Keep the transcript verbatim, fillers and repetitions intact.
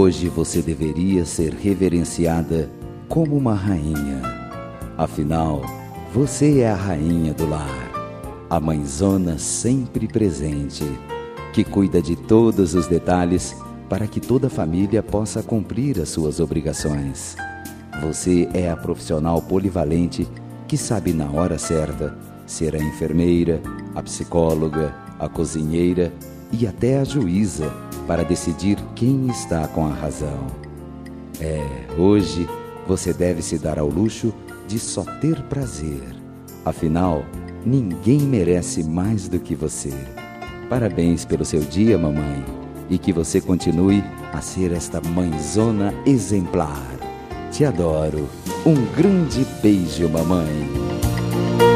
Hoje você deveria ser reverenciada como uma rainha. Afinal, você é a rainha do lar, a mãezona sempre presente, que cuida de todos os detalhes para que toda a família possa cumprir as suas obrigações. Você é a profissional polivalente que sabe na hora certa ser a enfermeira, a psicóloga, a cozinheira e até a juíza para decidir quem está com a razão. É, hoje você deve se dar ao luxo de só ter prazer. Afinal, ninguém merece mais do que você. Parabéns pelo seu dia, mamãe, e que você continue a ser esta mãezona exemplar. Te adoro. Um grande beijo, mamãe.